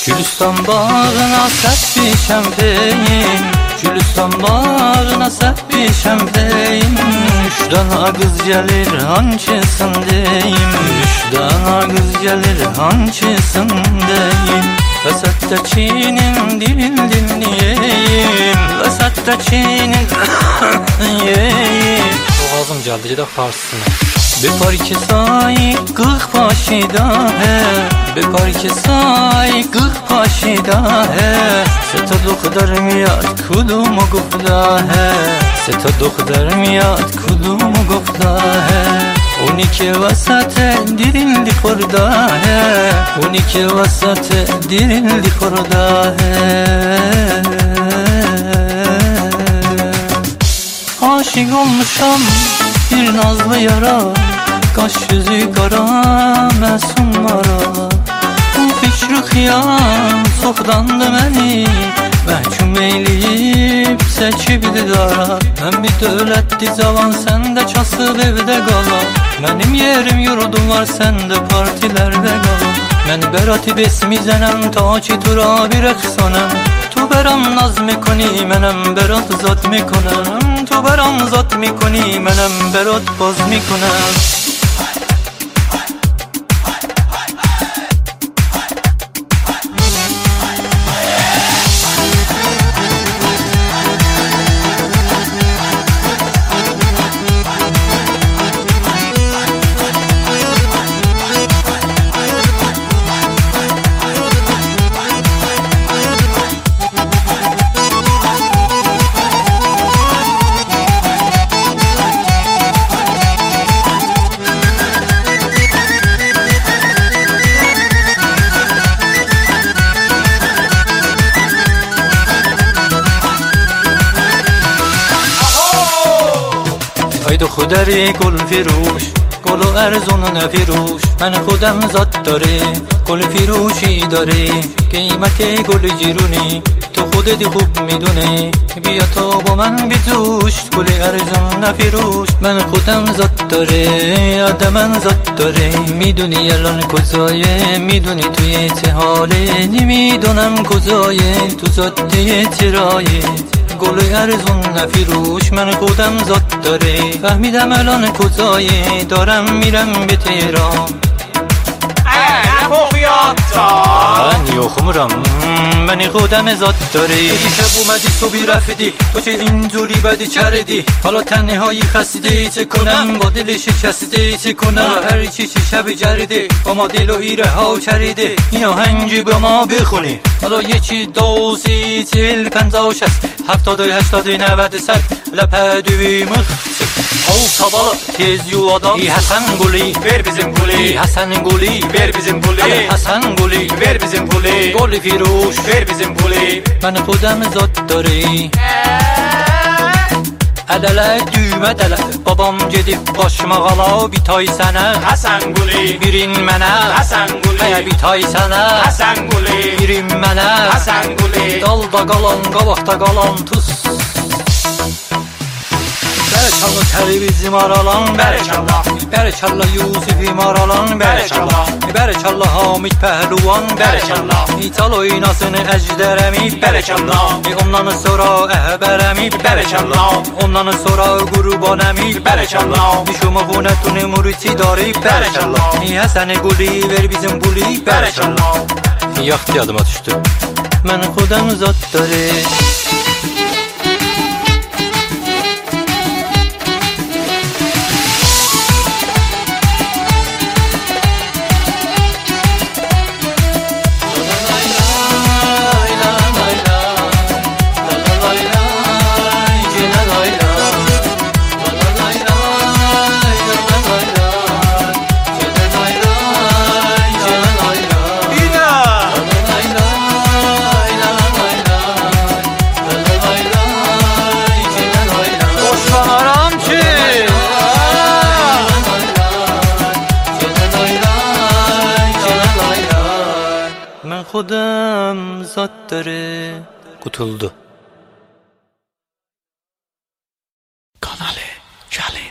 Gülistan bağına səpmişəm peyin, Gülistan bağına səpmişəm peyin. Üç dana qız gəlir hansın deyim, Üç dana qız gəlir hansın deyim. Vəsətdəkinin dilin dinləyim, Vəsətdəkinin yeyim. Boğazım gəldi, gedək farsına. Bepar ki say 40 başida है, Bepar ki say 40 başida है. Se to دختر میاد کدوم گفته है, Se to دختر میاد کدوم گفته है. اونی که وسط دیرلی خورده है, اونی که وسط دیرلی خورده है. Aşık olmuşam bir nazlı yara, Qaş yüzü qara məsumlara. Bu fikri xiyal çoxdandı məni, Məhkum eyləyib çəkibdi dara. Mən bir dövlətli cavan, sən də kasıb evdə qala. Mənim yerim yurdum var, sən də partilərdə qala. Mən bəratı besmizənəm, ta ki tura bir əxsanəm. تو برام ناز میکنی منم برات زاد میکنم، تو برام زاد میکنی منم برات باز میکنم. خودری گل فروش، گل و ارزون نفروش. من خودم ذات داره، گل فروشی داره. قیمت گل جیرونی تو خودت خوب میدونی. بیا تو با من بجوش، گل ارزون نفروش. من خودم ذات داره، آدمم ذات داره. میدونی الان کجایه، میدونی توی چه حاله. نمیدونم کجایه، تو ذاته چرایه. گل ارزون نفروش، من خودم ذات داره. فهمیدم الان کجایه، دارم میرم به تهران. من یخمرم، من خودم ذات داره. شب اومدی صبحی رفتی، تو چه اینجوری بدی چردی. حالا تنهایی خسیده، چه کنم با دل شکسته. چه کنم هر چی شب جریده، با ما دل و ایره ها چریده. این آهنگی با ما بخونی، حالا یکی دو سی 40 50 60 70 80 90 100 لپدوی مخصف. Ol tabalı tez yuvadan, İyi Hasan Guli ver bizim guli, İyi Hasan Guli ver bizim guli, Ali Hasan Guli ver bizim guli, Guli firuş ver bizim guli. Ben خودم ذات داره. Ədələ düymə dələ, babam gedib başıma qala. Bir tay sənə Hasan Guli, birin mənə Hasan Guli, bir tay sənə Hasan Guli, birin mənə Hasan Guli. Dalda qalan, qabaqda qalan tuz. Bərəkallah televizim aralan, bərəkallah, bərəkallah Yusufim aralan, bərəkallah, bərəkallah Hamid Pəhluvan, bərəkallah. İtal oynasın əjdərəmi, bərəkallah. Ondan sonra əhbərəmi, bərəkallah. Ondan sonra qurbanəmi, bərəkallah. Şuma xunətuni muriti dari, bərəkallah. Həsən Guli ver bizim guli, bərəkallah. Yaxtı yadıma düşdü, mən xudam zat dare. خودم ذات داره. Qutuldu. Kanal Cali.